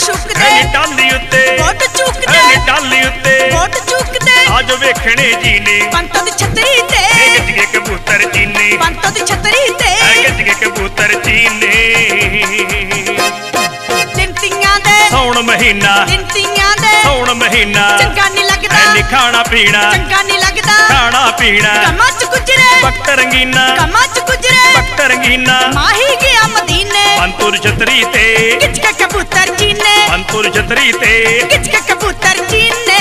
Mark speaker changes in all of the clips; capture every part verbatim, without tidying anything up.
Speaker 1: शुकदे
Speaker 2: टाली उत्ते
Speaker 1: वोट चूकदे
Speaker 2: टाली उत्ते
Speaker 1: वोट चूकदे
Speaker 2: आज वेखणे जी ने
Speaker 1: पंतों दी छतरी ते
Speaker 2: गज के कबूतर चीने
Speaker 1: पंतों दी छतरी ते
Speaker 2: गज के कबूतर चीने
Speaker 1: गिनतियां दे
Speaker 2: सौण महीना
Speaker 1: गिनतियां दे
Speaker 2: सौण महीना
Speaker 1: चंगा नहीं लगदा
Speaker 2: नी खाना पीना
Speaker 1: चंगा नहीं लगदा
Speaker 2: खाना पीना
Speaker 1: कमां च गुजरे
Speaker 2: वक्त रंगीना
Speaker 1: कमां च गुजरे
Speaker 2: वक्त रंगीना
Speaker 1: माही गया मदीने
Speaker 2: पंतुर छतरी ते
Speaker 1: गिच के कबूतर चीने
Speaker 2: पंतुर छतरी ते
Speaker 1: गिच के कबूतर चीने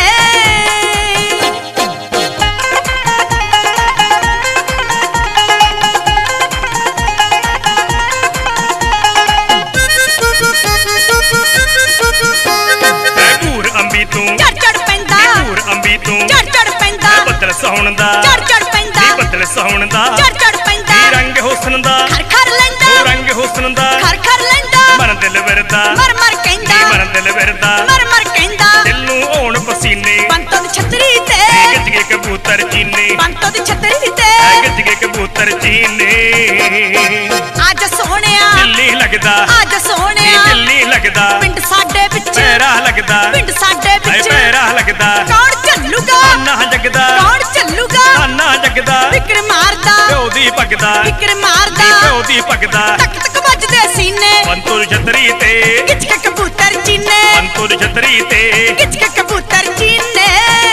Speaker 2: बदल सौण दा बदल सौण दा रंग हुस्न दा रंग हुस्न दा मन दिल वरदा
Speaker 1: मर मर कहंदा
Speaker 2: मन दिल वरदा
Speaker 1: मर मर कहंदा
Speaker 2: दिल नू होण पसीने
Speaker 1: पंतों दी छतरी ते
Speaker 2: गज के कबूतर चीने
Speaker 1: पंतों दी छतरी ते
Speaker 2: गज के कबूतर चीने
Speaker 1: आज सोहणिया
Speaker 2: दिल्ली लगदा
Speaker 1: आज सोहणिया
Speaker 2: दिल्ली लगदा
Speaker 1: पिंड साडे विच
Speaker 2: पैरा लगदा
Speaker 1: पिंड साडे विच
Speaker 2: पैरा लगदा
Speaker 1: कौन चलूगा
Speaker 2: ना जगदा
Speaker 1: कौन चलूगा
Speaker 2: ना जगदा
Speaker 1: फिक्र मारदा
Speaker 2: प्यो दी पगदा
Speaker 1: फिक्र मारदा
Speaker 2: प्यो दी पगदा
Speaker 1: तक तक बजदे सीने
Speaker 2: पंतुर छतरी ते
Speaker 1: गिच के कबूतर चीने
Speaker 2: पंतुर छतरी ते
Speaker 1: गिच के कबूतर चीने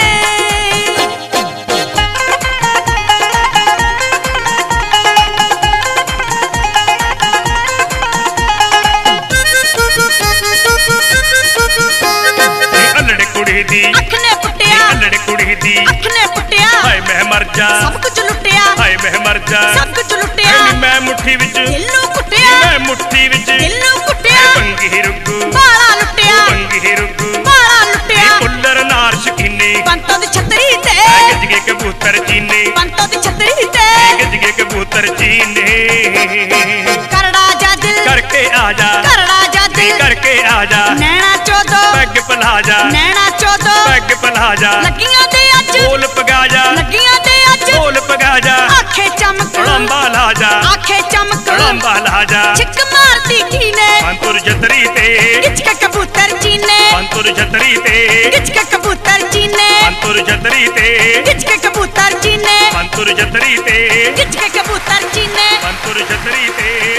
Speaker 2: अल्लड़ कुड़ी दी
Speaker 1: अख ने पुटिया
Speaker 2: अल्लड़ कुड़ी दी
Speaker 1: अख ने पुटिया
Speaker 2: हाय मैं मर जा
Speaker 1: सब कुछ लुटिया
Speaker 2: हाय मैं मर जा
Speaker 1: सब कुछ लुटिया
Speaker 2: मैं मुट्ठी विच
Speaker 1: दिल नू कुटिया
Speaker 2: मैं मुट्ठी विच
Speaker 1: दिल नू कुटिया
Speaker 2: पंगी रुगू
Speaker 1: बाला लुटिया
Speaker 2: पंगी रुगू
Speaker 1: बाला लुटिया
Speaker 2: कुल्लर नार शकीने
Speaker 1: पंतों दी छतरी ते
Speaker 2: गज के कबूतर चीने
Speaker 1: पंतों दी छतरी ते
Speaker 2: गज के कबूतर चीने
Speaker 1: करड़ा जा दिल
Speaker 2: करके आजा
Speaker 1: करड़ा जा दिल
Speaker 2: करके आजा
Speaker 1: नैना चोदो
Speaker 2: पैग पलाजा
Speaker 1: नैना चोदो
Speaker 2: पैग पलाजा
Speaker 1: लगियां दे अज
Speaker 2: बोल पगाजा
Speaker 1: लगियां दे अज
Speaker 2: बोल पगाजा
Speaker 1: आखे चमक
Speaker 2: लंबा लाजा
Speaker 1: आखे चमक
Speaker 2: लंबा लाजा
Speaker 1: छिक मारती कीने
Speaker 2: पंतुर छतरी ते
Speaker 1: गिच के कबूतर चीने
Speaker 2: पंतुर छतरी ते
Speaker 1: गिच के कबूतर चीने
Speaker 2: पंतुर छतरी ते
Speaker 1: गिच के कबूतर चीने
Speaker 2: पंतुर छतरी ते
Speaker 1: गिच के कबूतर चीने
Speaker 2: पंतुर छतरी ते